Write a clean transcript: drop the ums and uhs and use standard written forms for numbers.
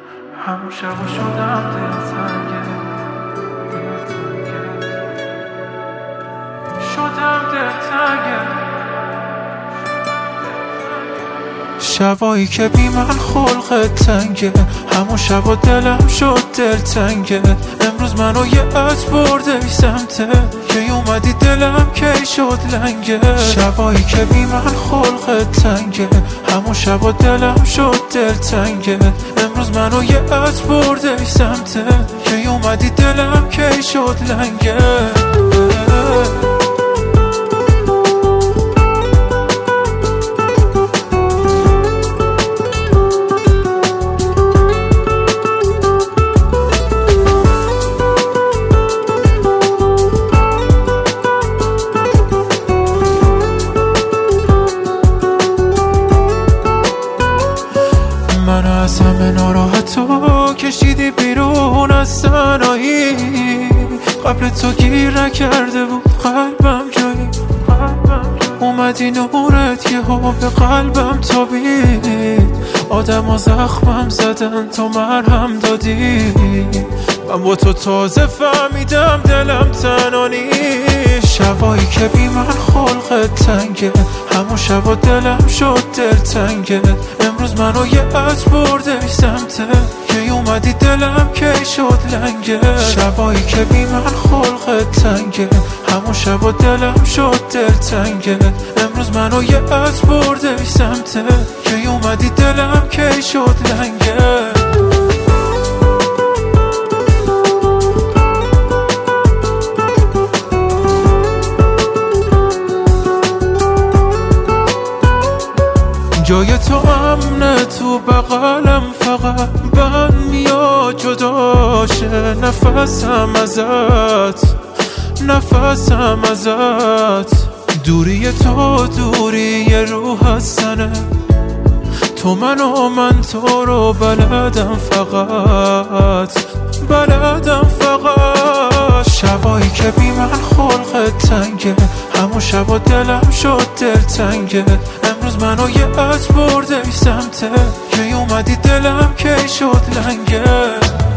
همون شبا شدم دلتنگه، شدم دلتنگه. شبایی که بی من خلقت تنگه، همون شبا دلم شد دلتنگه. امروز منو یه از برده ای سمته، که اومدی دلم کی شد لنگه. شبایی که بی من خلقت تنگه، همون شبا دلم شد دلتنگه. امروز منو یه از برده ای سمته، که اومدی دلم کی شد لنگه. من از همه ناراحتو کشیدی بیرون از تنهایی، قبل تو گیر نکرده بود قلبم جایی. اومدی نورت یه به قلبم تابید، آدم ها زخمم زدن تو مرهم دادی. من با تو تازه فهمیدم دلم تنها نیست. شبایی که بی من خلقت تنگه، همون شبا دلم شد دلتنگه. امروز منو یه از برده ای سمته، که اومدی دلم کی شد لنگه. شبایی که بی من خلقت تنگه، همون شبا دلم شد دلتنگه. امروز منو یه از برده ای سمته، که اومدی دلم کی شد لنگه. جای تو امنه تو بغلم، فقط بند میاد جداشه نفسم ازت، نفسم ازت. دوری تو دوری روح هستنه، تو من و من تو رو بلدم فقط، بلدم فقط. شبایی که بی من خلقت تنگه، همون شبا دلم شد دلتنگه. امروز منو یه از برده ای سمته، که اومدی دلم کی شد لنگه.